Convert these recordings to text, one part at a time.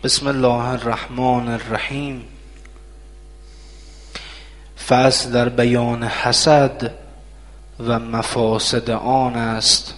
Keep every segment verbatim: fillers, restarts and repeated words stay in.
بسم الله الرحمن الرحیم. فصل در بیان حسد و مفاسد آن است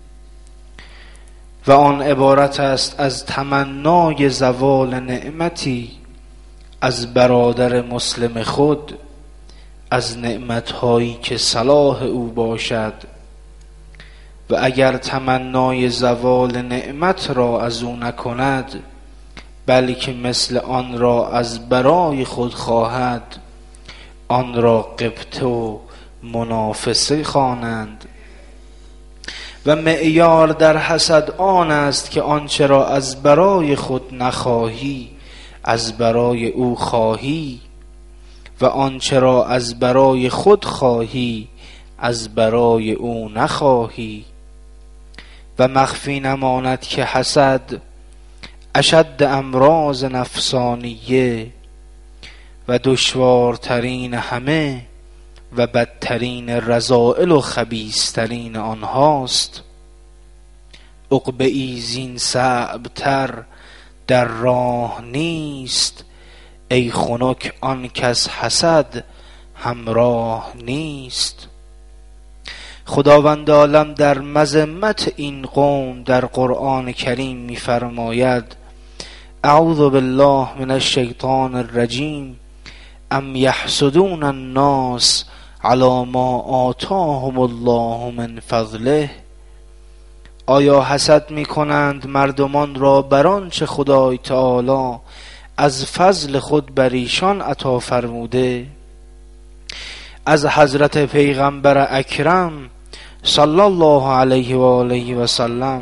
و آن عبارت است از تمنای زوال نعمتی از برادر مسلم خود از نعمتهایی که صلاح او باشد و اگر تمنای زوال نعمت را از او نکند بلکه مثل آن را از برای خود خواهد آن را غبطه و منافسه خوانند. و معیار در حسد آن است که آنچه را از برای خود نخواهی از برای او خواهی و آنچه را از برای خود خواهی از برای او نخواهی. و مخفی نماند که حسد اشد امراض نفسانیه و دشوارترین همه و بدترین رذائل و خبیثترین آنهاست. عقبه ای زین صعبتر در راه نیست، ای خنک آن کس حسد همراه نیست. خداوند عالم در مذمت این قوم در قرآن کریم می فرماید: اعوذ بالله من الشیطان الرجیم، ام یحسدون الناس علی ما آتاهم الله من فضله. آیا حسد می کنند مردمان را بر آنچه خدای تعالی از فضل خود بر ایشان عطا فرموده؟ از حضرت پیغمبر اکرم صلی الله علیه و آله و سلم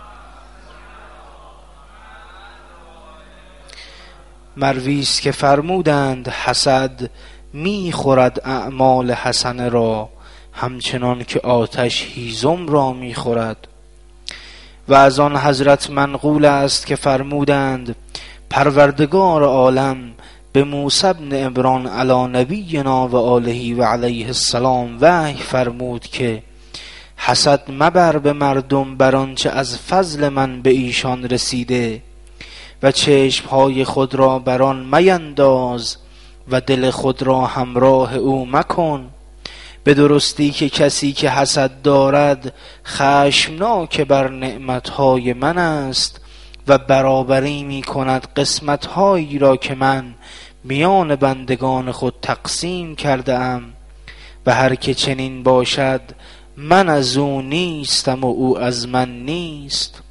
مروی است که فرمودند حسد می خورد اعمال حسنه را همچنان که آتش هیزم را می خورد. و از آن حضرت منقول است که فرمودند پروردگار عالم به موسی بن عمران علی نبینا و آله و علیه السلام وحی فرمود که حسد مبر به مردم بر آنچه از فضل من به ایشان رسیده و چشمهای خود را بر آن مینداز و دل خود را همراه او مکن. به درستی که کسی که حسد دارد خشمناک بر نعمتهای من است و برابری می کند قسمتهایی را که من میان بندگان خود تقسیم کرده ام و هر که چنین باشد من از او نیستم و او از من نیست.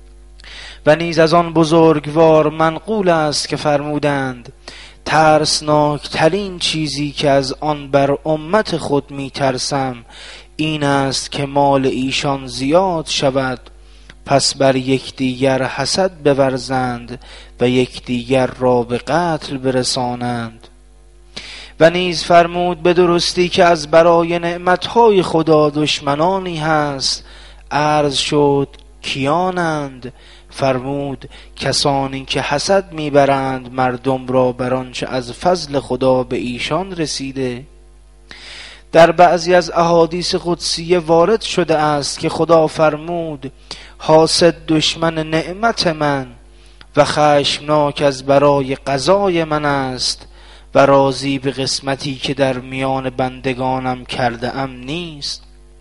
و نیز از آن بزرگوار منقول است که فرمودند ترسناک ترین چیزی که از آن بر امت خود می ترسم این است که مال ایشان زیاد شود پس بر یکدیگر حسد بورزند و یکدیگر را به قتل برسانند. و نیز فرمود به درستی که از برای نعمتهای خدا دشمنانی هست. عرض شد کیانند؟ فرمود کسانی که حسد میبرند مردم را بر آنچه از فضل خدا به ایشان رسیده. در بعضی از احادیث قدسیه وارد شده است که خدا فرمود حاسد دشمن نعمت من و خشمناک از برای قضای من است و راضی به قسمتی که در میان بندگانم کرده ام نیست.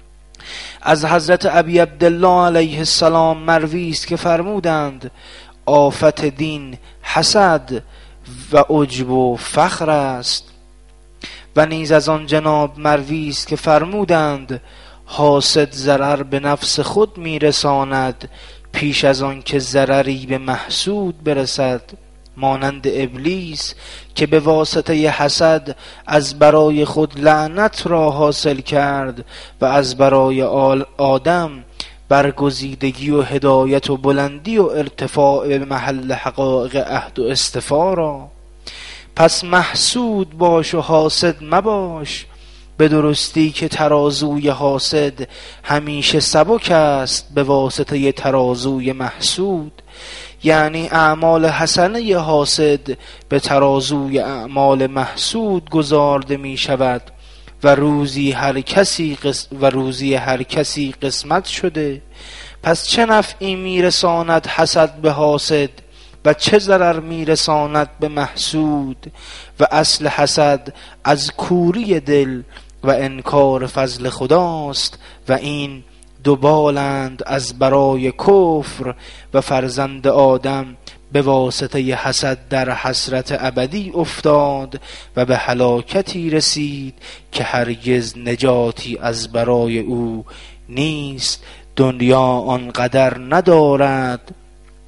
از حضرت ابی عبدالله علیه السلام مروی است که فرمودند آفت دین حسد و عجب و فخر است. و نیز از آن جناب مروی است که فرمودند حاسد ضرر به نفس خود میرساند پیش از آن که ضرری به محسود برسد، مانند ابلیس که به واسطه حسد از برای خود لعنت را حاصل کرد و از برای آدم برگزیدگی و هدایت و بلندی و ارتفاع به محل حقایق عهد و اصطفا را. پس محسود باش و حاسد مباش، به درستی که ترازوی حاسد همیشه سبک است به واسطه ترازوی محسود. یعنی اعمال حسنه حاسد به ترازوی اعمال محسود گذارده می شود و روزی هر کسی قس... و روزی هر کسی قسمت شده. پس چه نفعی می رساند حسد به حاسد و چه ضرر میرساند به محسود. و اصل حسد از کوری دل و انکار فضل خداست و این دو بالند از برای کفر. و فرزند آدم به واسطه حسد در حسرت ابدی افتاد و به هلاکتی رسید که هرگز نجاتی از برای او نیست. دنیا آنقدر ندارد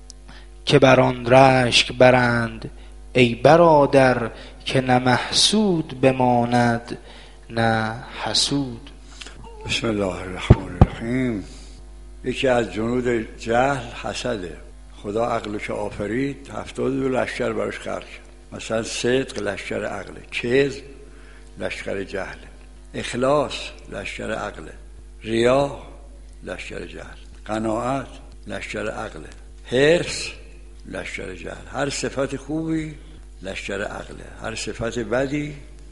که بر آن رشک برند ای برادر، که نه محسود بماند نه حسود. بسم الله الرحمن الرحیم. یکی از جنود جهل حسده. خدا عقل که آفرید هفتاد دو لشکر براش خلق کرد. مثلا صدق لشکر عقله، کذب لشکر جهله، اخلاص لشکر عقله، ریا لشکر جهل، قناعت لشکر عقله، حرص لشکر جهل. هر صفت خوبی لشکر عقله، هر صفت بدی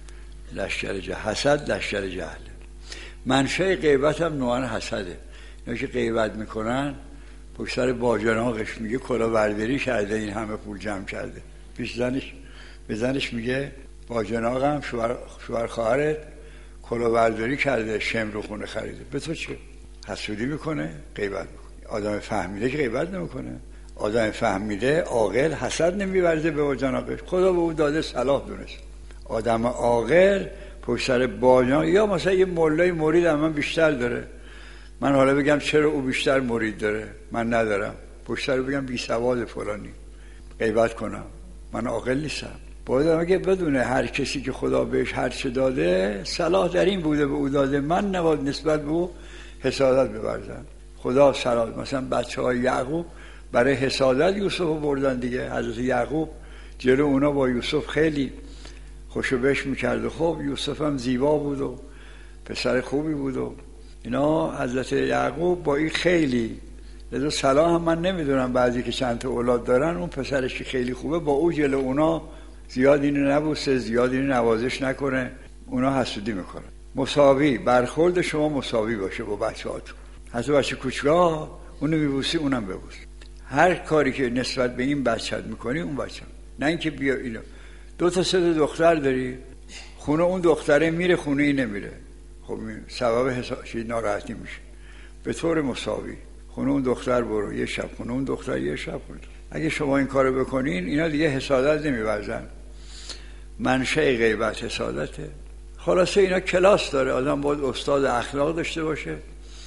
لشکر جهل. حسد لشکر جهله. منشأ غیبت هم نوعان حسده. اینا که غیبت میکنن پشت سر باجناقش میگه کلاهبرداری کرده، این همه پول جمع کرده. پیش زنش به زنش میگه باجناقم شوهر شوهر خواهرت کلاهبرداری کرده، شم رو خونه خریده. به تو چه؟ حسودی میکنه، غیبت میکنه. آدم فهمیده که غیبت نمیکنه. آدم فهمیده عاقل حسد نمیورزه به باجناقش. خدا به او داده صلاح دونست. آدم عاقل پشت سر باجناق، یا مثلا یه مولای مرید من بیشتر داره، من حالا بگم چرا او بیشتر مرید داره من ندارم، پشت سر بگم بی سواد فلانی، غیبت کنم. من عاقل نیستم. باید اگه بدونه هر کسی که خدا بهش هر چه داده صلاح در این بوده به او داده، من نباید نسبت به او حسادت بورزم. خدا صلاح. مثلا بچه های یعقوب برای حسادت یوسف رو بردن دیگه. حضرت یعقوب جلو اونا با یوسف خیلی خوشو بش میکرد. خب یوسف هم زیبا بود و پسر خوبی بود و اینا. حضرت یعقوب با این خیلی لذا صلاح هم من نمیدونم، بعضی که چند تا اولاد دارن اون پسرش که خیلی خوبه با او جلو اونا زیاد اینو نبوسه، زیاد اینو نوازش نکنه، اونا حسودی میکنن. مساوی برخورد شما مساوی باشه با بچه‌هاتون. حتی بچه کوچکا اونو میبوسی اونم ببوس. هر کاری که نسبت به این بچه‌ت میکنی اون بچه، نه اینکه بیا اینو. دو تا سه تا دختر داری، خونه اون دختره میره خونه این نمیره، خب سبب حساب ناراحتی میشه. به طور مساوی خونه اون دختر برو یه شب، خونه اون دختر یه شب خونه. اگه شما این کارو بکنین اینا دیگه حسادت نمیورزن. منشأ غیبت حسادته. خلاصه اینا کلاس داره. آدم باید استاد اخلاق داشته باشه،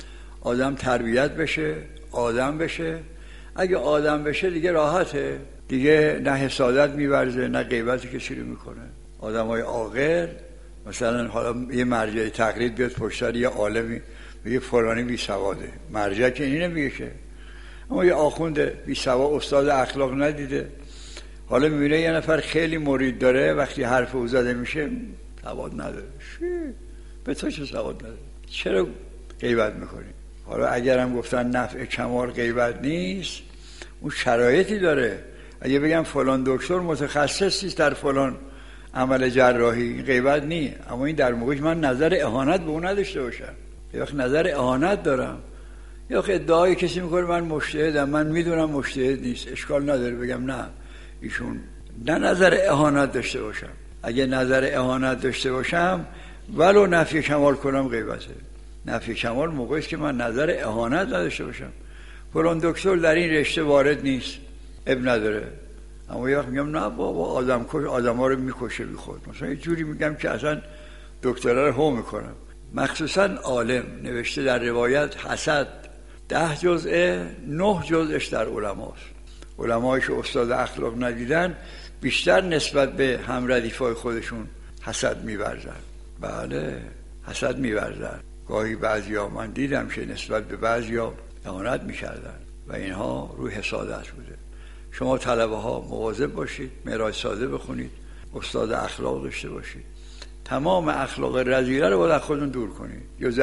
آدم تربیت بشه، آدم بشه. اگه آدم بشه دیگه راحته، دیگه نه حسادت میورزه نه غیبت کسی رو میکنه. آدمای عاقل مثلا حالا یه مرجع تقلید بیاد پشت سر یه عالمی بگه فلانی بی سواده، مرجع که اینو میگه که، اما یه آخوند بی سواد استاد اخلاق ندیده، حالا میبینه یه نفر خیلی مرید داره، وقتی حرف او زده میشه سواد نداره. شی به تو چه سواد نداره؟ چرا غیبت میکنی؟ حالا اگرم گفتن نفع کمال غیبت نیست، اون شرایطی داره. اگه بگم فلان دکتر متخصصی در فلان عمل جراحی، غیبت نی، اما این در موقعش من نظر اهانت به اون نداشته باشم. یه وقت نظر اهانت دارم، یه وقت ادعای کسی میکنه من مجتهدم، من میدونم مجتهد نیست، اشکال نداره بگم نه ایشون، نه نظر اهانت داشته باشم. اگه نظر اهانت داشته باشم ولو نفی کمال کنم غیبته. نفی کمال موقعی است که من نظر اهانت نداشته باشم. فلان دکتر در این رشته وارد نیست، اب نداره. اما یه وقت میگم نه بابا آدم کش آدما رو میکشه بی خود، مثلا یه جوری میگم که اصلا دکترا رو هم میکنم. مخصوصا عالم نوشته در روایت حسد ده جزءه، نه جزءش در علماست. علمایی که استاد اخلاق ندیدن بیشتر نسبت به هم ردیفای خودشون حسد می‌ورزن. بله حسد می‌ورزن. گاهی بعضیا من دیدم که نسبت به بعضیا اهانت می‌کردن و اینها روی حسادت بوده. شما طلبه ها مواظب باشید، معراج ساده بخونید، استاد اخلاق داشته باشید، تمام اخلاق رذیله رو باید از خودتون دور کنید.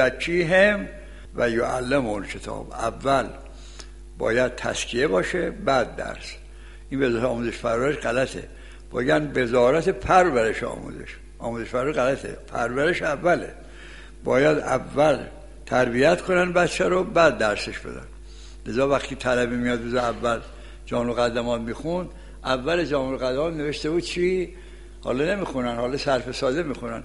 یزکیهم و یعلمهم الکتاب. اول باید تزکیه باشه بعد درس. این وزارت آموزش پرورش غلطه. باید وزارت پرورش آموزش آموزش پرورش غلطه. پرورش اوله. باید اول تربیت کنن بچه رو بعد درسش بدن. لذا وقتی طلبه میاد روز اول جان و قدمان میخون، اول جامع القدام نوشته بود چی؟ حالا نمیخونن، حالا صرف ساده میخونن.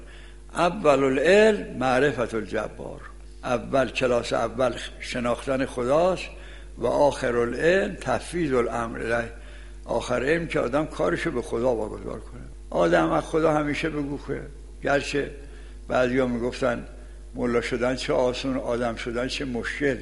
اول العلم معرفت الجبار، اول کلاس اول شناختن خداست و آخر العلم تفویض الامر الیه، آخر علم که آدم کارشو به خدا واگذار کنه. آدم از خدا همیشه بگو که گرچه بعضیا میگفتن ملا شدن چه آسون، آدم شدن چه مشکل،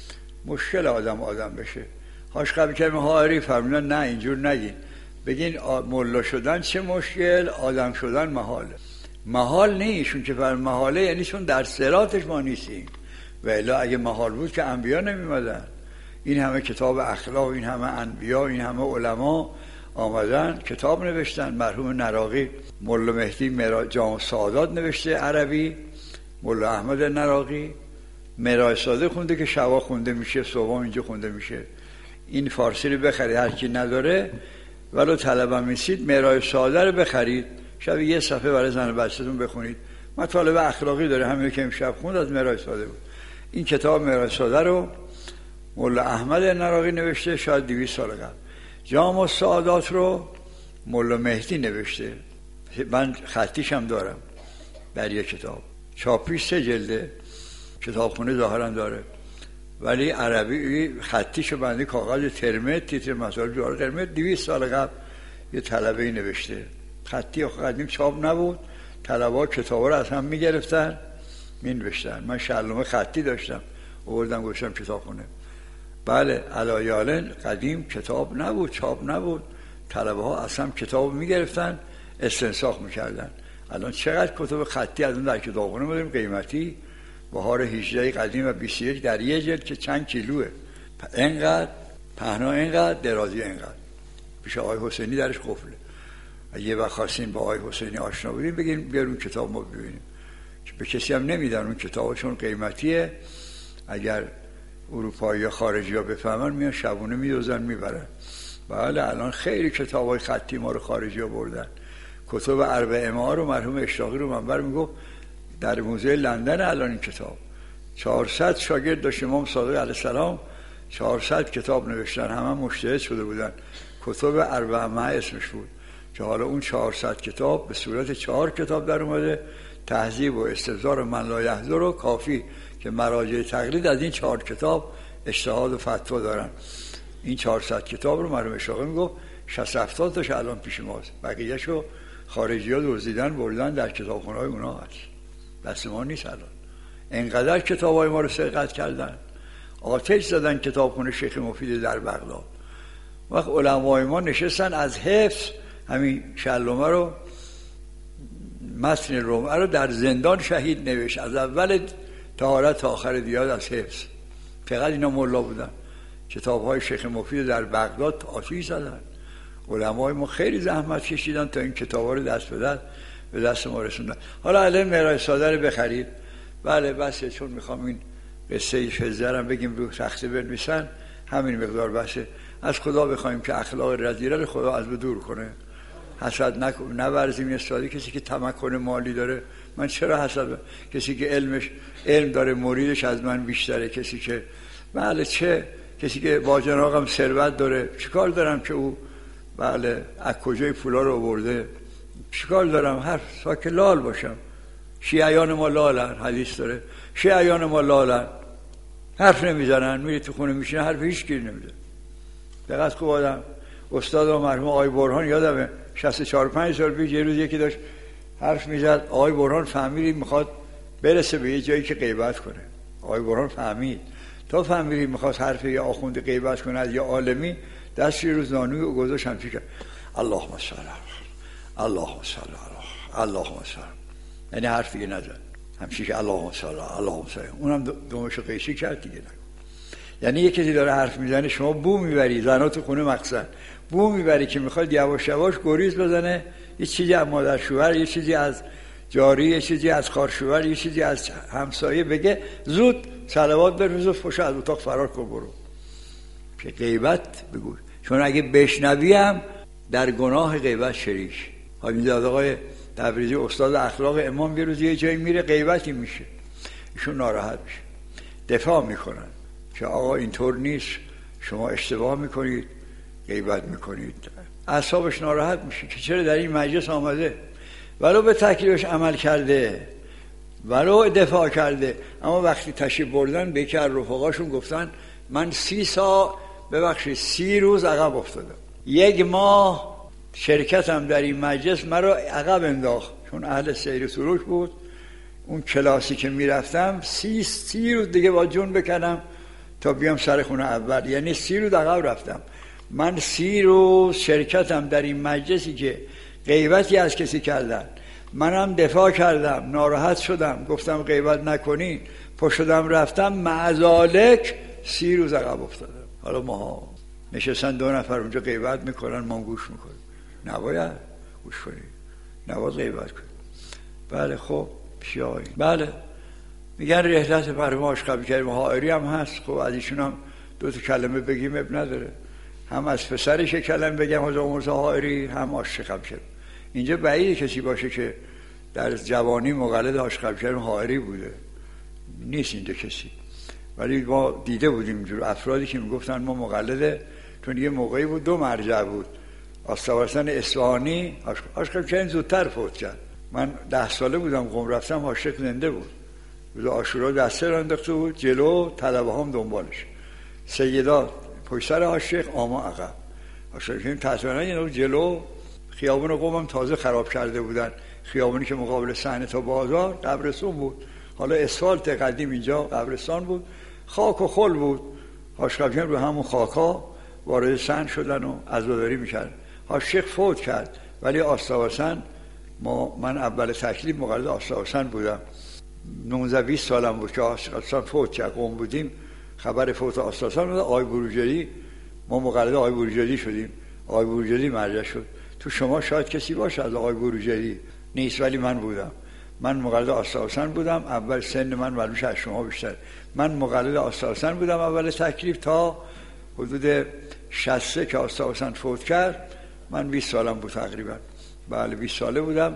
مشکل آدم آدم بشه. هاش قبل کلمه هاری فرمودن نه اینجور نگین، بگین ملا شدن چه مشکل، آدم شدن محاله. محال نیستون که فرم محاله یعنی چون در صراطش ما نیستیم، و الا اگه محال بود که انبیا نمیمدن. این همه کتاب اخلاق، این همه انبیا، این همه علما آمدن کتاب نوشتن. مرحوم نراقی ملا مهدی جامع سعادات نوشته عربی، ملا احمد نراقی مرای ساده خونده که شبا خونده میشه، صبح اینجا خونده میشه. این فارسی رو بخرید، هر کی نداره ولو طلبم میسید مرای ساده رو بخرید، شب یه صفحه برای زن و بچه‌تون بخونید. مطالب اخلاقی داره، همین که امشب خوند از مرای ساده بود. این کتاب مرای ساده رو ملا احمد نراقی نوشته، شاید دویست سال قبل. جامع السعادات رو ملا مهدی نوشته، من خطیش هم دارم در یک کتاب، چاپیش سه جلده، کتابخونه ظاهرا داره ولی عربی خطیشو بنده کاغذ ترمت، تیتر مسائل جوار قرمز، دویست سال قبل یه طلبه‌ای نوشته. خطی قدیم چاپ نبود، طلبه‌ها کتابا رو از هم میگرفتن مینوشتن. من شلومه خطی داشتم، آوردم گذاشتم کتابخونه. بله علایالن قدیم کتاب نبود، چاپ نبود، طلبه‌ها از هم کتاب میگرفتن استنساخ میکردن. الان چقدر کتاب خطی از اون در کتابخونه بودیم قیمتی، بهار هجده قدیم و بیست و یک در یه جلد که چند کیلوه، اینقدر پهنا، اینقدر درازی، اینقدر. پیش آقای حسینی درش قفله. یه وقت خواستیم با آقای حسینی آشنا بودیم بگیم بیارون کتاب ما ببینیم، که به کسی هم نمیدن اون کتابا چون قیمتیه. اگر اروپایی یا خارجی ها بفهمن میان شبونه میدوزن میبرن. بله الان خیلی کتابای خطی ما رو خارجی ها بردن. کتب اربعه ما رو مرحوم اشراقی رو منبر میگفت در موزه لندن الان این کتاب چهارصد شاگرد داشت امام صادق علیه السلام، چهارصد کتاب نوشتن، همه مجتهد شده بودن. کتب اربعه ما اسمش بود که حالا اون چهارصد کتاب به صورت چهار کتاب در اومده، تهذیب و استبصار و من لا یحضر و کافی، که مراجع تقلید از این چهار کتاب اجتهاد و فتوا دارن. این چهارصد کتاب رو مرحوم اشراقی میگفت شصت هفتاد تاش الان پیش ماست، بقیه‌شو خارجی‌ها دزدیدن بردن در کتابخونه‌های اونها هست، دست ما نیست. الان اینقدر کتابای ما رو سرقت کردن، آتش زدن کتابخونه شیخ مفید در بغداد. وقت علمای ما نشستن از حفظ همین شلومه رو، متن رومه رو در زندان شهید نوشت، از اول طهارت تا آخر دیاد از حفظ. فقط اینا ملا بودن، کتاب‌های شیخ مفید در بغداد آتش زدن. علمای ما خیلی زحمت کشیدن تا این کتابا رو دست به دست به دست ما رسوندن. حالا الان مرای ساده رو بخرید. بله بسه، چون میخوام این قصه فزرم بگیم رو تخته بنویسن، همین مقدار بسه. از خدا بخوایم که اخلاق رذیله رو خدا از به دور کنه. حسد نکن، نورزیم. یه سالی کسی که تمکن مالی داره، من چرا حسد ب... کسی که علمش علم داره مریدش از من بیشتره، کسی که بله چه کسی که با جناقم ثروت داره، چیکار دارم که او بله از کجای پولا رو آورده، چیکار دارم هر ساک لال باشم. شیعیان ما لالن، حدیث داره شیعیان ما لالن، حرف نمیزنن، میری تو خونه میشینه حرف هیچ کی نمیزنه. دقیق خوب آدم استاد و مرحوم آقای برهان یادمه شصت و چهار پنج سال پیش یه روز یکی داشت حرف میزد، آقای برهان فهمیدی میخواد برسه به یه جایی که غیبت کنه. آقای برهان فهمید تا فهمیدی میخواد حرف یه آخوند غیبت کنه از یه عالمی، دست روز زانوی و گذاشت هم فکر اللهم صل علی اللهم صل علی اللهم صل، یعنی حرف دیگه نزد، همچی که اللهم صل اللهم صل، اونم دومشو قیشی کرد دیگه. یعنی یه کسی داره حرف میزنه، شما بو میبری، زنات خونه مقصد بو میبری که میخواد یواش یواش گریز بزنه، یه چیزی از مادر شوهر، یه چیزی از جاری، یه چیزی از خواهرشوهر، یه چیزی از همسایه بگه، زود صلوات بفرست و فوش از اتاق فرار کن برو. که غیبت بگو، چون اگه بشنویم در گناه غیبت شریک. حاجی آقای تبریزی استاد اخلاق امام یه روز یه جایی میره غیبتی میشه، ایشون ناراحت میشه، دفاع میکنن که آقا اینطور نیست، شما اشتباه میکنید، غیبت میکنید. اعصابش ناراحت میشه که چرا در این مجلس آمده، ولو به تکلیفش عمل کرده، ولو دفاع کرده، اما وقتی تشریف بردن به یکی از رفقاشون گفتن من سی سال ببخشید سی روز عقب افتادم، یک ماه شرکتم در این مجلس مرا عقب انداخت، چون اهل سیر سروش بود، اون کلاسی که میرفتم سی سی روز دیگه با جون بکنم تا بیام سر خونه اول، یعنی سی روز عقب رفتم. من سی روز شرکتم در این مجلسی که غیبتی از کسی کردن، منم دفاع کردم، ناراحت شدم، گفتم غیبت نکنین، پا شدم رفتم، معذالک سی روز عقب افتادم. حالا ما نشستن دو نفر اونجا غیبت میکنن، ما گوش میکنیم، نباید گوش کنیم، نباید غیبت کنیم. بله خب پیش آقایی، بله میگن رحلت مرحوم آشقبی کریم حائری هم هست، خب از ایشون هم دو تا کلمه بگیم اب نداره، هم از پسرش کلمه بگم حاجی مرزا حائری، هم آشقبی کریم. اینجا بعیده کسی باشه که در جوانی مقلد آشقبی کریم حائری بوده، نیست اینجا کسی، ولی ما دیده بودیم اینجور افرادی که میگفتن ما مقلده، چون یه موقعی بود دو مرجع بود، آستاورسن اصفهانی، آشقبی کریم زودتر فوت کرد، من ده ساله بودم قم رفتم، عاشق زنده بود، روز عاشورا دسته را انداخته بود جلو، طلبه هم دنبالش، سیدات پشت سر عاشق، آما عقب. عاشق کریم تحتمالا یه جلو، خیابون قم هم تازه خراب کرده بودن، خیابونی که مقابل صحنه تا بازار قبرستون بود، حالا اسفالت قدیم اینجا قبرستان بود، خاک و خل بود، عاشق کریم رو همون خاکا وارد صحن شدن و عزاداری میکردن. عاشق فوت کرد، ولی آستاورسن ما من اول تکلیف مقلد آستاورسن بودم، نوزده بیست سالم بود که آستاورسن فوت کرد، قم بودیم، خبر فوت آستاورسن بود، آقای بروجردی، ما مقلد آقای بروجردی شدیم، آقای بروجردی مرجع شد. تو شما شاید کسی باشه از آقای بروجردی نیست، ولی من بودم، من مقلد آستاورسن بودم، اول سن من معلومش از شما بیشتر، من مقلد آستاورسن بودم اول تکلیف تا حدود شصت که آستاورسن فوت کرد، من بیست سالم بود تقریبا، بله بیست ساله بودم.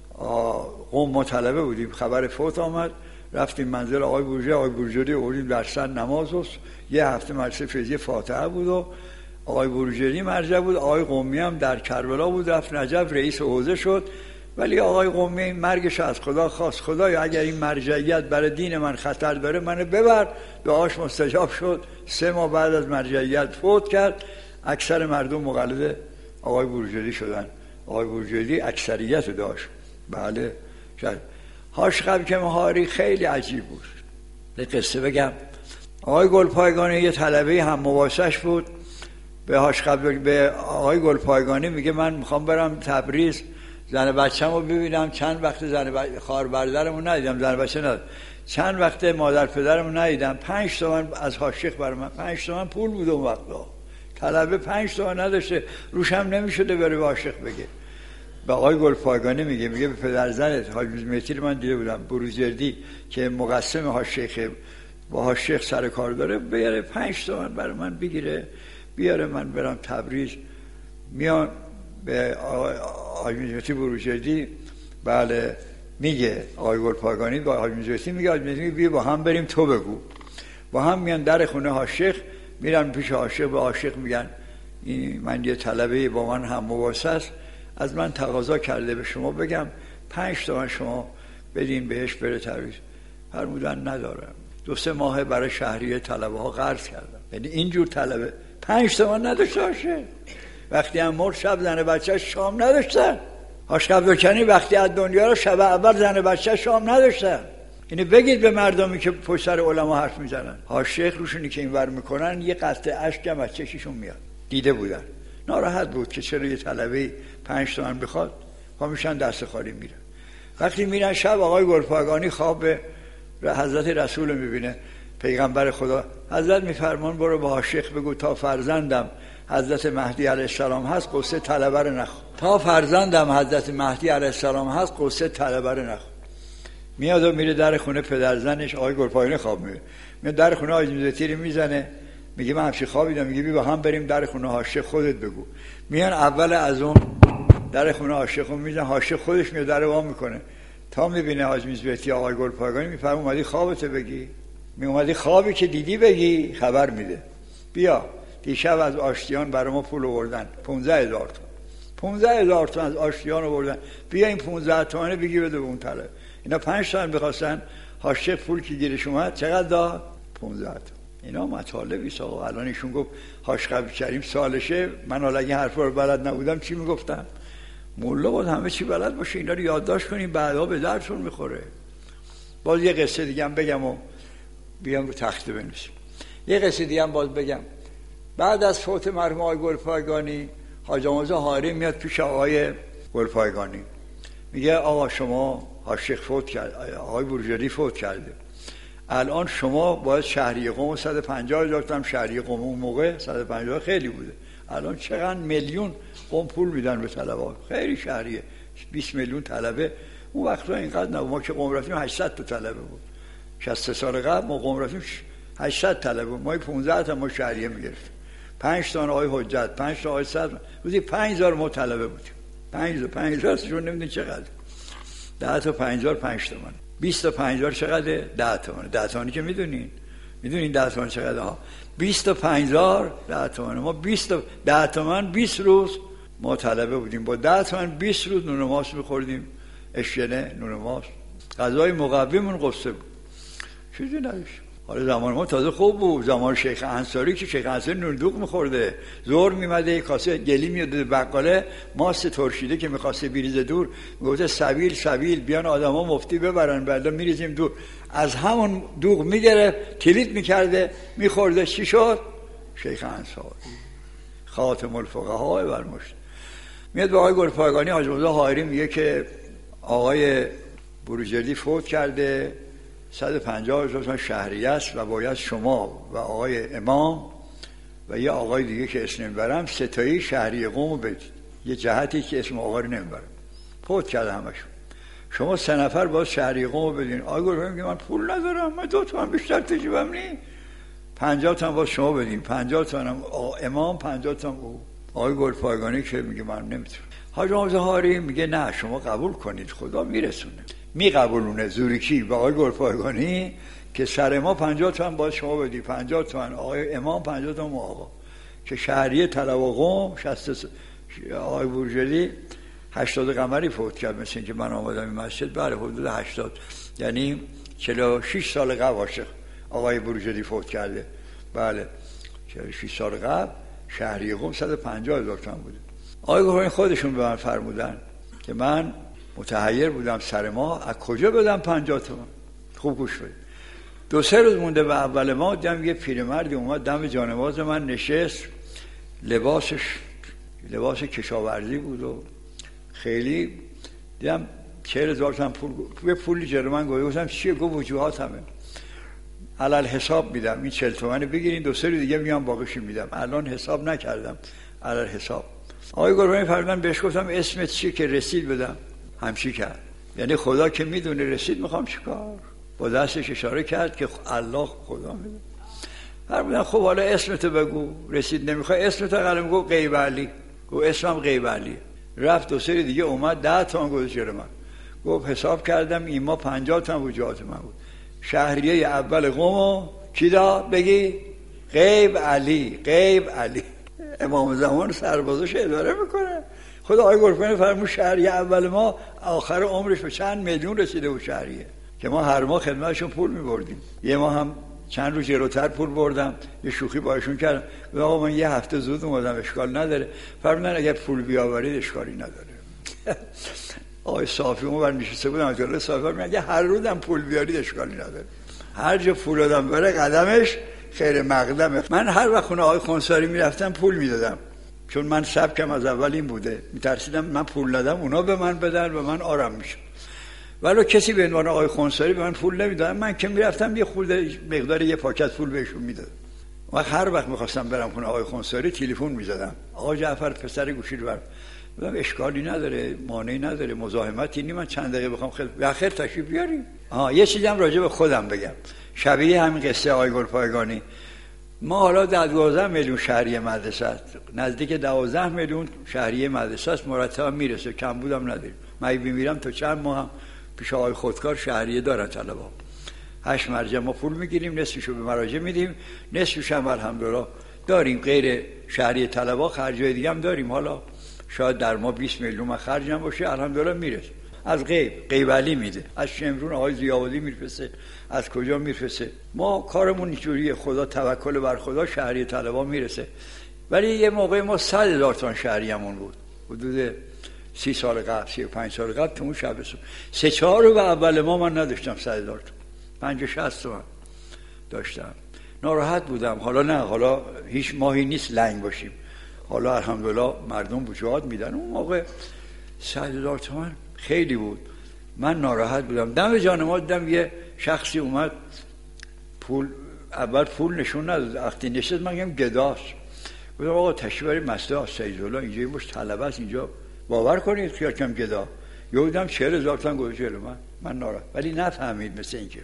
قم ما طلبه بودیم، خبر فوت آمد، رفتیم منزل آقای بروجردی، آقای بروجردی آوردیم در سن نماز است، یه هفته مدرسه فیضی فاتحه بود و آقای بروجردی مرجع بود، آقای قمی هم در کربلا بود، رفت نجف رئیس حوزه شد، ولی آقای قمی مرگش از خدا خواست، خدایا اگر این مرجعیت برای دین من خطر داره منو ببر، دعاش مستجاب شد، سه ماه بعد از مرجعیت فوت کرد. اکثر مردم مقلد آقای بروجردی شدن، آقای بروجردی اکثریت داشت. بله شاید آشقبی کریم حائری خیلی عجیب بود. یه قصه بگم، آقای گلپایگانی یه طلبه هم مواسش بود، به آشقبی به آقای گلپایگانی میگه من میخوام برم تبریز زن بچه‌مو ببینم، چند وقت زن ب... خواهر برادرمو ندیدم، زن بچه ندیدم، چند وقت مادر پدرمو ندیدم، پنج تومن از حاشق برای من، پنج تومن پول بود اون وقتا، طلبه پنج تومن نداشته، روش هم نمیشده بره به عاشق بگه. به آقای گلپایگانی میگه میگه به پدر زنت حاجی مهدی من دیده بودم، بروجردی که مقسم حاشق با حاشق سر کار داره، بیاره پنج تومن برای من بگیره، بیاره من برم تبریز. میان به حاجی مهدی بروجردی، بله میگه آقای گلپایگانی با حاجی مهدی میگه حاجی مهدی بیا با هم بریم تو بگو، با هم میان در خونه حاشق، میرن پیش حاشق، به حاشق میگن این من یه طلبه با من هم مواسس از من تقاضا کرده به شما بگم پنج تومن شما بدین بهش بره تبریز. فرمودن ندارم. دو سه ماه برای شهریه طلبه ها قرض کردم، یعنی اینجور طلبه پنج تومن نداشته باشه. وقتی هم مرد شب زن بچه شام نداشتن، آشقبی کنی وقتی از دنیا رو شب اول زن بچه شام نداشتن. اینو بگید به مردمی که پشت سر علما حرف میزنن، حاشق روشونی که اینور میکنن یه قطره اشک هم از چششون میاد. دیده بودن، ناراحت بود که چرا یه طلبه پنج تومن بخواد، پا میشن دست خالی میرن. وقتی میرن شب آقای گلپایگانی خواب حضرت رسول میبینه، پیغمبر خدا، حضرت میفرمان برو به عاشق بگو تا فرزندم حضرت مهدی علیه السلام هست قصه طلبه رو نخون، تا فرزندم حضرت مهدی علیه السلام هست قصه طلبه رو نخون. میاد و میره در خونه پدر زنش، آقای گلپایگانی خواب میبینه، میاد در خونه حاجی مهدی رو میزنه، میگه من همچی خوابیدم، میگه بی با هم بریم در خونه عاشق خودت بگو. میان اول از اون در خونه عاشق رو میزنه، عاشق خودش میاد در وا میکنه، تا میبینه حاجی مهدی آقای گلپایگانی، میفهمه اومدی خوابت بگی، می اومدی خوابی که دیدی بگی، خبر میده بیا دیشب از آشتیان برای ما پول آوردن پانزده هزار تا، پونزده هزار تومن از آشتیان آوردن، بیا این پونزده تومنه بگی بده به اون طلب. اینا پنج تومن بخواستن، حاشیه پول که گیرش اومد چقدر داد؟ پونزده تومن. اینا مطالبی است آقا. الان ایشون گفت حاج قبیل کریم سالشه، من حالا اگه حرفا رو بلد نبودم چی میگفتم؟ مولا باید همه چی بلد باشه، اینا رو یادداشت کنیم بعدا به درتون میخوره. باز یه قصه دیگه هم بگم و بیام رو تخته بنویسیم. یه قصه دیگه هم باز بگم. بعد از فوت مرحوم آقای گلپایگانی، حاج آموز حاری میاد پیش آقای گلپایگانی، میگه آقا شما حاج شیخ فوت کرد، آقای بروجردی فوت کرده، الان شما باید شهریه قوم صد و پنجاه هزار تومان شهریه قوم، اون موقع صد و پنجاه خیلی بوده، الان چقدر میلیون قوم پول میدن به طلبه، خیلی شهریه بیست میلیون طلبه. اون وقتا اینقدر نه، ما که قوم رفتیم هشتصد تا طلبه بود، شصت سال قبل ما قوم رفتیم هشتصد طلبه بود، ما پانزده تا ما شهریه میگرفتیم، پنج تا آقای حجت، پنج تا آقای صدر، روزی پنج هزار ما طلبه بودیم، پنج تا پنج هزار شون نمیدونی چقدر، ده تا پنج هزار پنج تومن، بیست تا پنج هزار چقدره؟ ده تومن. ده تومنی که میدونین، میدونین ده تومن چقدره ها؟ بیست تا پنج هزار ده تومن. ما بیست تا ده تومن بیست روز ما طلبه بودیم، با ده تومن بیست روز نون و ماست میخوردیم، اشکنه نون و ماست، غذای مقویمون قصه بود، چیزی نداشت. حالا زمان ما تازه خوب بود، زمان شیخ انصاری که شیخ انصاری نون دوغ میخورده، زور میمده کاسه گلی میاده بقاله، ماست ترشیده که میخواسته بریزه دور، میگفته سبیل سبیل بیان آدما مفتی ببرن، بعدا میریزیم دور، از همون دوغ میگرفت تلیت میکرده میخورده. چی شد؟ شیخ انصاری خاتم الفقها برمشت. میاد به آقای گلپایگانی، حاج مرتضی حائری میگه که آقای بروجردی فوت کرده، صد و پنجاه هزار تومان شهریه است و باید شما و آقای امام و یه آقای دیگه که اسم نمیبرم ستایی شهریه قومو بدید، یه جهتی که اسم آقا رو نمیبرم، فوت کرده همشون، شما سه نفر باید شهریه قومو بدین. آقای گلپایگانی میگه من پول ندارم، من دو تومن بیشتر تو جیبم نی، پنجاه تومن باید شما بدین، پنجاه تومن امام، پنجاه تومن او. آقای گلپایگانی که میگه من نمیتونم. حاج آموز حاری میگه نه شما قبول کنید، خدا میرسونه، میقبولونه زوریکی با آقای گلپایگانی که سر ما پنجاه تومن باید شما بدی، پنجاه تومن آقای امام، پنجاه تومن آقا، که شهریه طلب و قوم شصت. آقای بروجردی هشتاد قمری فوت کرد، مثل اینکه من آمدم این مسجد، بله حدود هشتاد، یعنی چهل و شش سال قبل عاشق آقای بروجردی فوت کرده، بله چهل و شش سال قبل شهریه قوم صد و پنجاه هزار تومن بوده. آقای گلپایگانی خودشون به من فرمودن که من متحیر بودم سر ما از کجا بدم پنجاه تومن. خوب گوش بدید. دو سه روز مونده به اول ما دیدم یه پیرمردی اومد دم جانماز من نشست، لباسش لباس کشاورزی بود و خیلی دیدم چهل هزار تومن پول، یه پولی جلو من گفت، گفتم چیه؟ گفت وجوهاتمه، علل حساب میدم، این چهل تومن بگیرین، دو سه روز دیگه میام باقیش میدم، الان حساب نکردم، علل حساب. آقای گلپایگانی فرمودن بهش گفتم اسمت چیه که رسید بدم؟ همچی کرد، یعنی خدا که میدونه رسید میخوام چیکار؟ با دستش اشاره کرد که الله خدا میدونه. فرمودن خب حالا اسمتو بگو، رسید نمیخوای اسمتو قلم، گفت غیب علی، گفت اسمم غیب علی. رفت دو سری دیگه اومد ده تومن گذاشت جلوی من، گفت حساب کردم این ما پنجاه تومن وجوهات من بود، شهریه اول قومو کی داد بگی؟ غیب علی، غیب علی. امام زمان سربازش اداره میکنه. خدا آقای گلپایگانی فرمود شهریه اول ما آخر عمرش به چند میلیون رسیده بود شهریه، که ما هر ماه خدمتشون پول میبردیم. یه ماه هم چند روز جلوتر پول بردم، یه شوخی باشون کردم، آقا من یه هفته زود اومدم اشکال نداره. فرمودن اگر پول بیاورید اشکالی نداره. آقای صافی اون ور نشسته بودم، از جلوی صافی فرمودن اگه هر روزم پول بیارید اشکالی نداره، هر جا پول دادم بره قدمش خیر مقدمه. من هر وقت خونه آقای خونساری میرفتم پول میدادم، چون من سبکم از اول این بوده، میترسیدم من پول ندم اونا به من بدن و من آرام میشم. ولی کسی به عنوان آقای خونساری به من پول نمیداد، من که میرفتم یه خورده مقدار یه پاکت پول بهشون میدادم. و هر وقت میخواستم برم خونه آقای خونساری تلفن میزدم، آقا جعفر پسر گوشی رو بر بودم، اشکالی نداره، مانعی نداره، مزاحمتی نی، من چند دقیقه بخوام خیلی بخیر تشریف بیاریم. آها یه چیزی هم راجع به خودم بگم، شبیه همین قصه آقای گلپایگانی. ما حالا دوازده میلیون شهریه مدرسه است، نزدیک دوازده میلیون شهریه مدرسه است، مرتب میرسه، کم بودم نداریم. من میمیرم تا چند ماه هم پیش آقای خودکار شهریه دارن طلبا، هشت مرجع ما پول میگیریم، نصفشو به مراجع میدیم، نصفش هم الحمدلله داریم، غیر شهریه طلبا خرجای دیگه هم داریم. حالا شاید در ما بیست میلیون من خرجم باشه، الحمدلله میرسه. از غیب غیبعلی میده، از شمرون آقای ضیاءالدین میرسه، از کجا میرسه. ما کارمون اینجوریه، خدا توکل بر خدا، شهری طلبا میرسه. ولی یه موقع ما صد هزار تومان شهریمون بود، حدود سی سال قبل، سی و پنج سال قبل، تو اون شبستون سه چهار رو به اول ما من نداشتم صد هزار تومان، پنج شصت تومان داشتم. ناراحت بودم. حالا نه، حالا هیچ ماهی نیست لنگ باشیم، حالا الحمدلله مردم وجوهات میدن. اون موقع صد هزار تومان خیلی بود. من ناراحت بودم. دم جان ما دیدم یه شخصی اومد، پول اول پول نشون نداد، وقتی نشست من گفتم گداست. گفتم آقا تشریف برید مسجد آستایزالله، اینجا یه مش طلبه است، اینجا باور کنید خیال کم گدا. یهودم چهل هزار تومان گذاشت من. من ناراحت، ولی نفهمید، مثل اینکه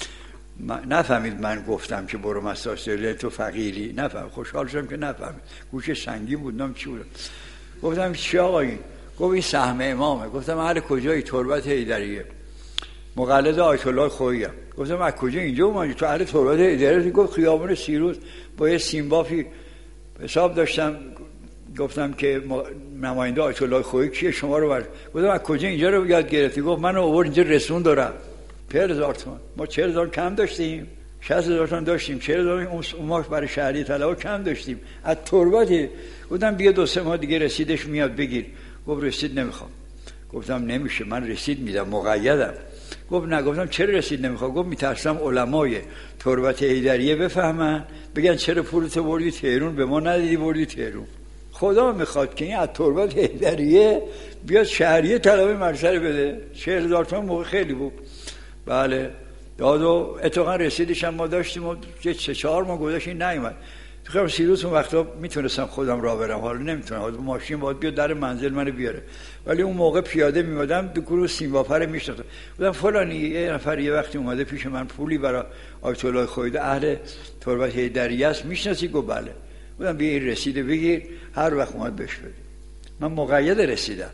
نفهمید من گفتم که برو مسجد آستایزالله تو فقیری. نفهم، خوشحال شدم که نفهمید. گوش سنگین بودم چی بود. گفتم چی آقا این؟ گفت این سهم امامه. گفتم اهل کجایی؟ تربت حیدریه، مقلد آیت الله خویی ام. گفتم از کجا اینجا اومدی؟ تو اهل تربت حیدریه؟ گفت خیابون سیروس با یه سیمبافی حساب داشتم. گفتم که نماینده آیت الله خویی کیه؟ شما رو برد. گفتم از کجا اینجا رو یاد گرفتی؟ گفت من آورد اینجا رسون دارم. پنج هزار تومان. ما چهل هزار کم داشتیم، شصت هزار تومان داشتیم، چهل هزار اون ما برای شهری طلبا کم داشتیم از تربت. گفتم بیا دو سه ماه دیگه رسیدش میاد بگیر. گفت رسید نمیخوام. گفتم نمیشه، من رسید میدم، مقیدم. گفت نه. گفتم چرا رسید نمیخوام؟ گفت میترسم علمای تربت حیدریه بفهمن بگن چرا پولتو بردی تهرون به ما ندیدی بردی تهرون. خدا میخواد که این از تربت حیدریه بیاد شهریه طلبه مرسر بده. چهل هزار تومان موقع خیلی بود. بله داد و اتفاقا رسیدش هم ما داشتیم و سه چهار ما گذاشتیم نیومد. تو خیام سیروس اون وقتا میتونستم خودم راه برم، حالا نمیتونم، حالا ماشین باید بیاد در منزل منو بیاره. ولی اون موقع پیاده میمدم، دو گروه سیمبافر میشناختم. بودم فلانی یه نفر یه وقتی اومده پیش من پولی برای آیت الله خویی اهل تربت حیدریه است، میشناسی؟ گفت بله. بودم بیا این رسیده بگیر، هر وقت اومد بهش بده. من مقید رسیدم.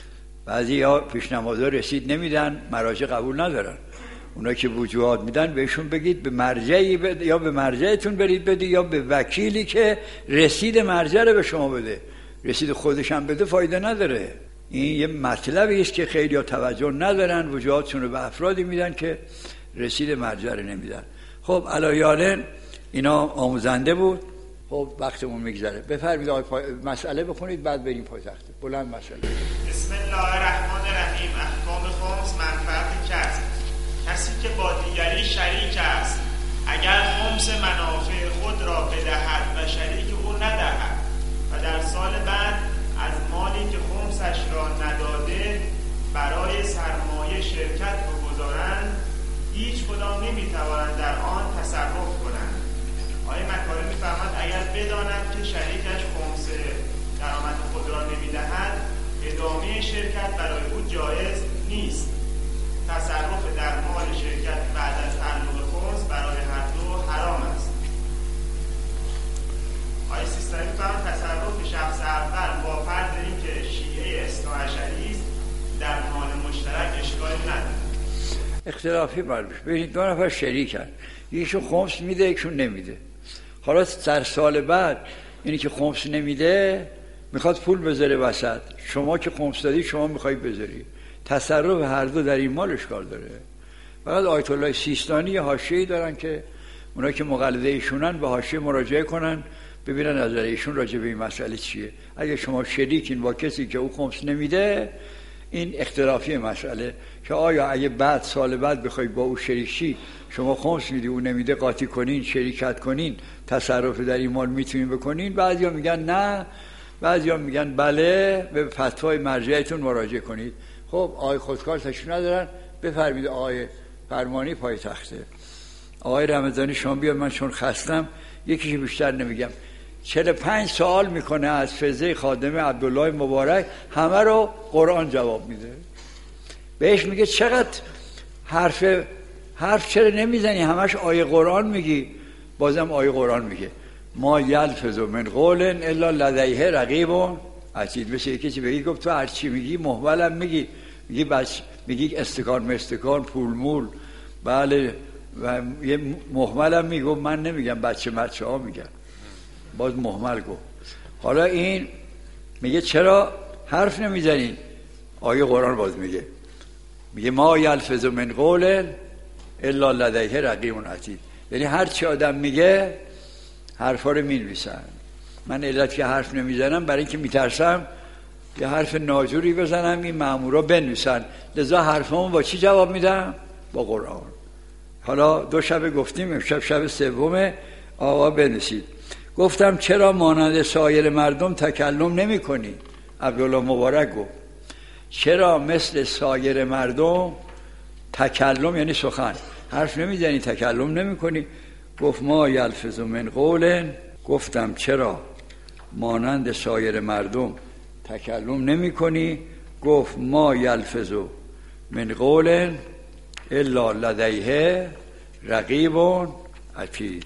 بعضیا پیشنمازا رسید نمیدن، مراجع قبول ندارن. اونا که وجوهات میدن بهشون بگید به مرجعی بده، یا به مرجعتون برید بده، یا به وکیلی که رسید مرجع رو به شما بده. رسید خودش هم بده فایده نداره. این یه مطلبی است که خیلی ها توجه ندارن، وجوهاتشون رو به افرادی میدن که رسید مرجع رو نمیدن. خب الایالن اینا آموزنده بود. خب وقتمون میگذره. بفرمایید آقای پای... مسئله بخونید بعد بریم پایتخت. بلند مسئله. بسم الله الرحمن الرحیم. احکام خمس منفعت کسب. کسی که با دیگری شریک است اگر خمس منافع خود را بدهد و شریک او ندهد و در سال بعد از مالی که خمسش را نداده برای سرمایه شرکت بگذارند، هیچ کدام نمیتوانند در آن تصرف کنند. آیه مکارم میفرماید اگر بداند که شریکش خمس درآمد خود را نمیدهد، ادامه شرکت برای او جایز نیست. تصرف در مال شرکت بعد از تعلق خمس برای هر دو حرام است. آیه سیستانی میفرماید تصرف شخص اول با فرض اینکه شیعه اثناعشری است در مال مشترک اشکال نداره. اختلافی معلومه. ببینید دو نفر شریکن، یکیشون خمس میده یکیشون نمیده. حالا در سال بعد اینی که خمس نمیده میخواد پول بذاره وسط، شما که خمس دادی شما میخوای بذاری. تصرف هر دو در این مال اشکال داره. فقط آیت الله سیستانی یه حاشیه‌ای دارن که اونا که مقلده ایشونن به حاشیه مراجعه کنن ببینن نظر ایشون راجع به این مسئله چیه. اگه شما شریکین با کسی که او خمس نمیده، این اختلافی مسئله که آیا اگه بعد سال بعد بخوای با او شریک شی، شما خمس میدی او نمیده، قاطی کنین، شریکت کنین، تصرف در این مال میتونین بکنین. بعضیا میگن نه، بعضیا میگن بله، به فتوای مرجعیتون مراجعه کنید. خب آقای خودکار تشریف ندارن، بفرمایید آقای فرمانی پای تخته. آقای رمضانی شما بیا، من چون خستم یکیش بیشتر نمیگم. چهل و پنج سوال میکنه از فضه خادم عبدالله مبارک، همه رو قرآن جواب میده. بهش میگه چقدر حرف حرف چرا نمیزنی، همش آیه قرآن میگی. بازم آیه قرآن میگه ما یلفظ من قول الا لدیه رقیب عتید. بشه یکی چی بگی گفت تو هر چی میگی محولم میگی، میگی بچ میگی استکان مستکان پول مول، بله، و یه محملم میگو. من نمیگم، بچه بچه ها میگن، باز محمل گفت. حالا این میگه چرا حرف نمیزنید. آیه قرآن باز میگه میگه ما یلفظ من قول الا لدیه رقیب عتید. یعنی هر چی آدم میگه حرفا رو مینویسن. من علت که حرف نمیزنم برای اینکه میترسم یه حرف ناجوری بزنم این مامورا بنویسن، لذا حرفامو با چی جواب میدم؟ با قرآن. حالا دو شب گفتیم، امشب شب سومه. آقا بنویسید. گفتم چرا مانند سایر مردم تکلم نمی کنی؟ عبدالله مبارک گفت چرا مثل سایر مردم تکلم یعنی سخن حرف نمیزنی، تکلم نمی کنی؟ گفت ما یلفظ من قول. گفتم چرا مانند سایر مردم تکلم نمی کنی؟ گفت ما یلفظ من قول الا لدیه رقیب عتید.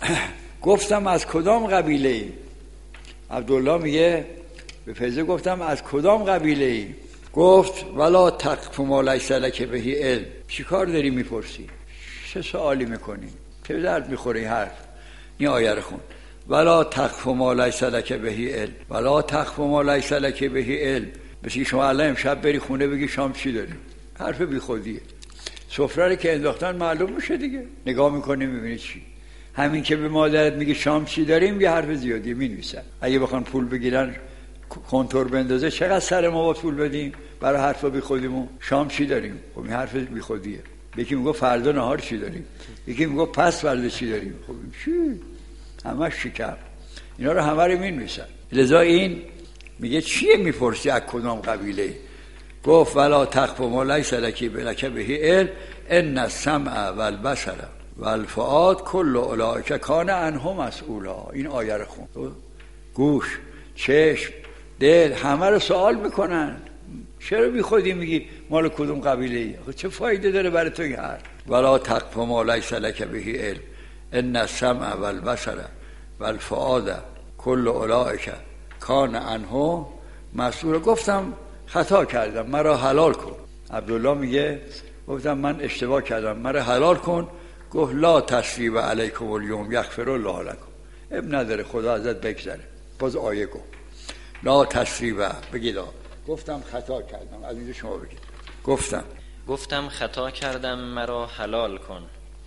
گفتم از کدام قبیله ای؟ عبدالله میگه به فیضه گفتم از کدام قبیله ای؟ گفت ولا تقف ما لیس لک به علم. چی کار داری میپرسی؟ چه سوالی میکنی؟ چه درد میخوری حرف؟ این آیه رو خون. ولا تقف ما لیس لک به علم ولا تقف ما لیس لک به علم. بسی شما الان امشب بری خونه بگی شام چی داریم؟ حرف بی خودیه. سفره رو که انداختن معلوم میشه دیگه. نگاه میکنی میبینی چی. همین که به مادرت میگه شام چی داریم یه حرف زیادی مینویسن. اگه بخوان پول بگیرن کنتور بندازه چقدر سر ما با پول بدیم برای حرفا بی خودیمون؟ شام چی داریم؟ خب این حرف بی خودیه. یکی میگه فردا نهار چی داریم، یکی میگه پس فردا چی داریم. خب چی؟ همش شکم. اینا رو همه رو مینویسن. لذا این میگه چیه میپرسی از کدام قبیله؟ گفت ولا تقف ما لیس لک به علم ان السمع والبصر والفؤاد کل اولئک کان عنه مسئولا. این آیه رو خون. گوش، چشم، دل همه رو سوال میکنن. چرا بی خودی میگی مال کدوم قبیله ای؟ چه فایده داره برای تو این حرف؟ ولا تقف ما لیس لک به علم ان السمع والبصر والفؤاد کل اولئک کان عنه مسئولا. گفتم خطا کردم مرا حلال کن. عبدالله میگه گفتم من اشتباه کردم مرا حلال کن. گفت لا تثریب علیکم الیوم یغفر الله لکم. اب نداره خدا ازت بگذره. باز آیه گفت لا تثریب بگید. گفتم خطا کردم. از اینجا شما بگید. گفتم گفتم خطا کردم مرا حلال کن.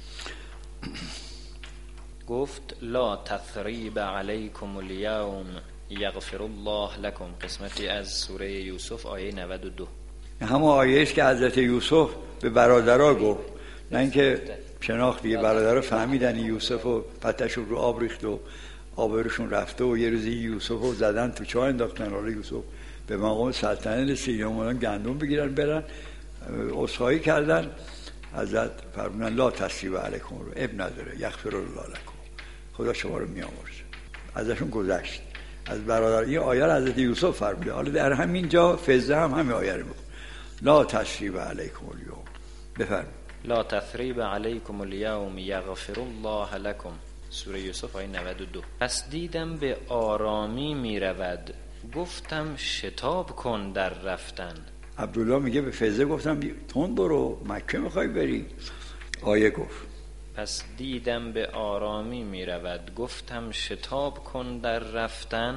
گفت لا تثریب علیکم الیوم یغفر الله لکم. قسمتی از سوره یوسف آیه نود و دو. همون آیه است که حضرت یوسف به برادرها گفت، نه اینکه شناخت دیگه. برادرها فهمیدن یوسف و پتشون رو آب ریخت و آبروشون رفته و یه روزی یوسف رو زدن تو چاه انداختن. حالا یوسف به مقام سلطنت رسید، اومدن گندم بگیرن برن، عذرخواهی کردن. حضرت فرمودن لا تثریب علیکم رو اب نداره یغفر الله لکم، خدا شما رو میامرزه. ازشون گذشت. از برادر این آیه رو حضرت یوسف فرموده. حالا در همین جا فزه هم همین آیه رو میخونه لا تثریب علیکم الیوم. بفرمایید. لا تثریب علیکم الیوم یغفر الله لکم. سوره یوسف آیه نود و دو. پس دیدم به آرامی میرود، گفتم شتاب کن در رفتن. عبدالله میگه به فزه گفتم تون برو، مکه میخوای بری. آیه گفت پس دیدم به آرامی میرود، گفتم شتاب کن در رفتن.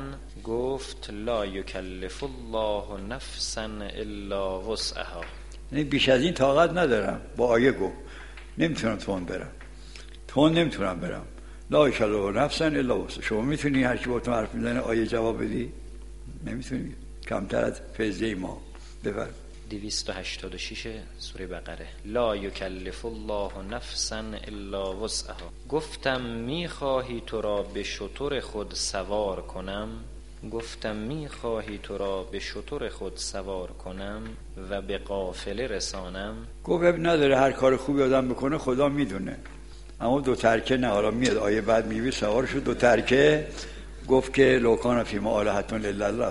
گفت لا یکلف الله نفسا الا وسعها. یعنی بیش از این طاقت ندارم. با آیه گفت نمیتونم تون برم، تون نمیتونم برم. لا یکلف الله نفسا الا وسعها. شما میتونی هر کی با تو حرف میزنه آیه جواب بدی؟ نمیتونی. کمتر از فزه ما. بفرم. دویست و هشتاد و شش سوره بقره. لا یکلف الله نفسا الا وسعها. گفتم میخواهی تو را به شتر خود سوار کنم. گفتم میخواهی تو را به شتر خود سوار کنم و به قافله رسانم. گفت نداره، هر کار خوبی آدم بکنه خدا میدونه. اما دو ترکه نه. حالا میاد آیه بعد میبینی سوار شد. دو ترکه گفت که لوکان فی ما آلهتون الا الله.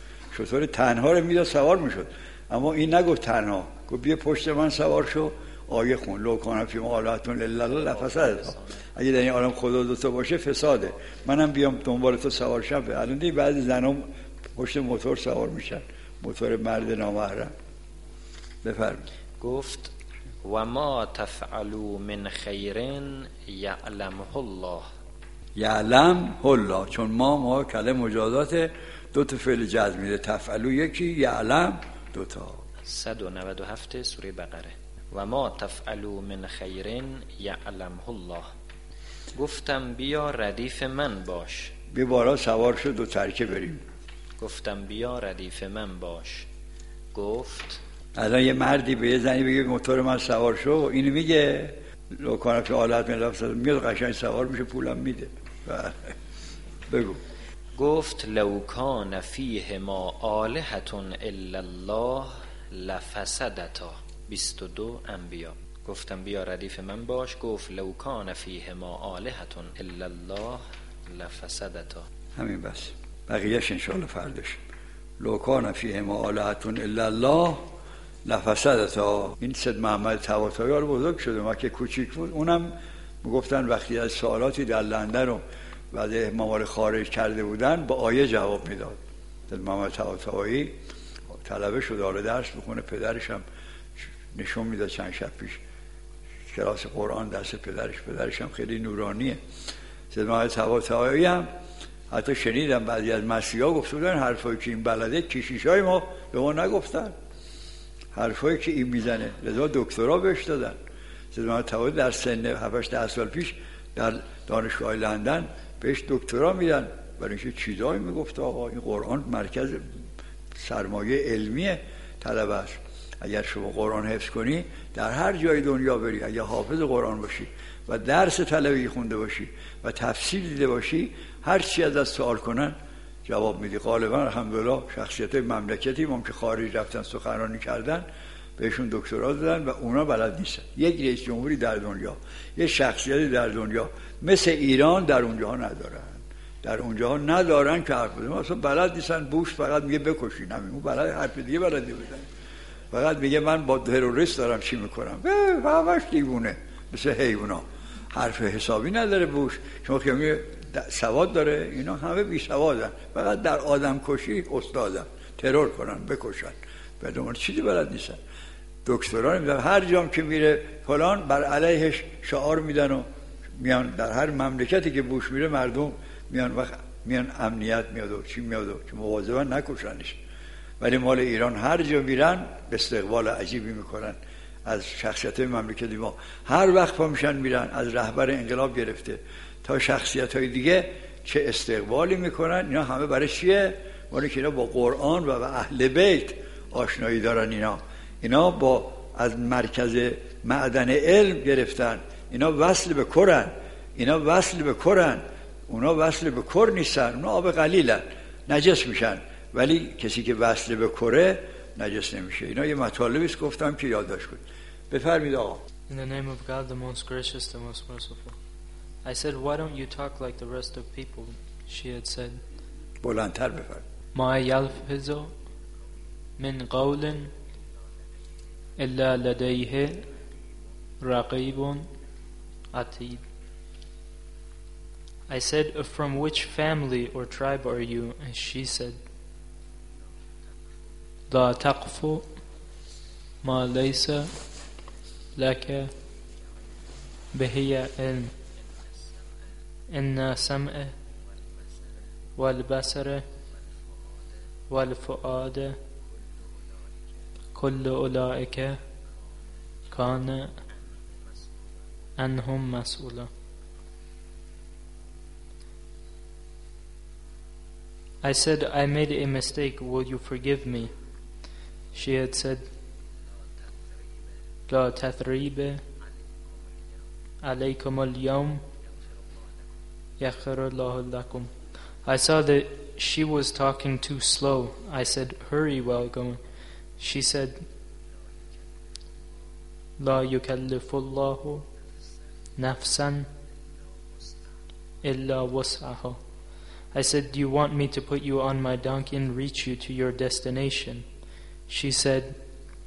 شتر تنها رو میداد سوار میشد. اما این نگفت تنها، گفت بیا پشت من سوار شو. آیه خون لو کان فی ما آلهتون الا الله لفسدت. اگه در این عالم خدا دو تا باشه فساده. منم بیام دنبال تو سوار شم. الان دیگه بعضی زنا پشت موتور سوار میشن، موتور مرد نامحرم. بفرمایید. گفت و ما تفعلوا من خیر یعلمه الله. یعلم الله. چون ما ما کلمه مجازات دو تا فعل جزمیه، تفعلو یکی، یعلم دو تا. صد و نود و هفت سوره بقره. و ما تفعلوا من خیر یعلمه الله. گفتم بیا ردیف من باش. بی بارا سوار شد دو ترکه بریم. گفتم بیا ردیف من باش. گفت الان یه مردی به یه زنی بگه موتور من سوار شو، اینو میگه لوکانه که آلت میلافت میاد قشنگ سوار میشه پولم میده. بگو. گفت لو کان فیه ما آلهة الا الله لفسدتا. بیست و دو انبیا. گفتم بیا ردیف من باش. گفت لو کان فیه ما آلهة الا الله لفسدتا. همین بس، بقیهش انشاءالله فردش. لو کان فیه ما آلهة الا الله لفسدتا. این سید محمد طباطبایی رو بزرگ شده، ما که کوچیک بود اونم میگفتن وقتی از سوالاتی در لندن رو بعد امامال خارج کرده بودن با آیه جواب میداد. سید محمد طباطبایی طلبه شده حالا درس بخونه، پدرش هم نشون میداد چند شب پیش کلاس قرآن دست پدرش، پدرش هم خیلی نورانیه. سید محمد طباطبایی هم حتی شنیدم بعضی از مسیحا گفته بودن حرفایی که این بلده کشیشای ما به ما نگفتن، حرفایی که این میزنه، لذا دکترا بهش دادن. سید محمد طباطبایی در سن هفت ده سال پیش در دانشگاه لندن بهش دکترا میدن برای اینکه چیزایی میگفت آقا این قرآن مرکز سرمایه علمی طلبه است. اگر شما قرآن حفظ کنی در هر جای دنیا بری، اگر حافظ قرآن باشی و درس طلبی خونده باشی و تفسیر دیده باشی، هر چی از از سوال کنن جواب میدی. غالبا الحمدلله شخصیت مملکتی هم که خارج رفتن سخنرانی کردن بهشون دکترا دادن و اونا بلد نیستن. یک رئیس جمهوری در دنیا، یک شخصیتی در دنیا مثل ایران در اونجاها ندارن، در اونجاها ندارن که حرف بزنن. اصلا بلد نیستن. بوش فقط میگه بکشین، همین اون بلد حرف دیگه بلد نیستن. فقط میگه من با تروریست دارم چی میکنم، همش دیوونه مثل حیونا. حرف حسابی نداره بوش. شما که میگه سواد داره، اینا همه بی سوادن، فقط در آدم کشی استادن، ترور کنن، بکشن، بدون چیزی بلد نیستن. دکترا میدن هر جام که میره فلان بر علیهش شعار میدن و میان در هر مملکتی که بوش میره مردم میان وقت میان امنیت میاد و چی میاد و که مواظبن نکشنش. ولی مال ایران هر جا میرن استقبال عجیبی میکنن از شخصیت مملکتی ما. هر وقت پا میشن میرن، از رهبر انقلاب گرفته تا شخصیت های دیگه چه استقبالی میکنن. اینا همه برای چیه؟ برای که اینا با قرآن و با اهل بیت آشنایی دارن. اینا اینا با از مرکز معدن علم گرفتن. اینا وصل به کرن، اینا وصل به کرن، اونا وصل به کر نیستن، اونا آب قلیلن، نجس میشن. ولی کسی که وصل به کره نجس نمیشه. اینا یه مطالبی است گفتم که یادداشت کنید. بفرمایید آقا. In the name of God, the most gracious, the most merciful. I said, why don't you talk like the rest of people? She had said, بلندتر بفرمایید. ما يلفظ من قول إلا لديه رقيب عتيد. I said, from which family or tribe are you? And she said, لا تقف ما ليس لك به علم إن سمع والبصر والفؤاد كل أولئك كان عنهم مسؤولا. I said, I made a mistake, will you forgive me? She had said, لا تثريب عليكم اليوم يغفر الله لكم. I saw that she was talking too slow. I said, hurry while going. She said, لا يكلف الله نفسا إلا وسعها. I said, do you want me to put you on my donkey and reach you to your destination? She said,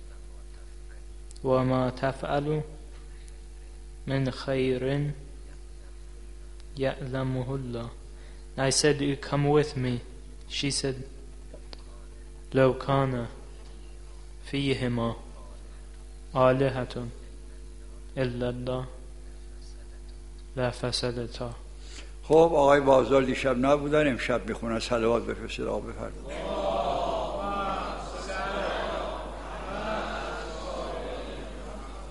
وَمَا تَفْعَلُ مِنْ خَيْرٍ يَعْلَمُهُ اللَّهُ. I said, you come with me. She said, لَوْ كَانَ فِيهِمَا آلِهَةٌ إِلَّا اللَّهُ لَفَسَدَتَا. خب آقای بازار دیشب نبودن، امشب میخونن، صلوات بفرستید آقا بفرمایید.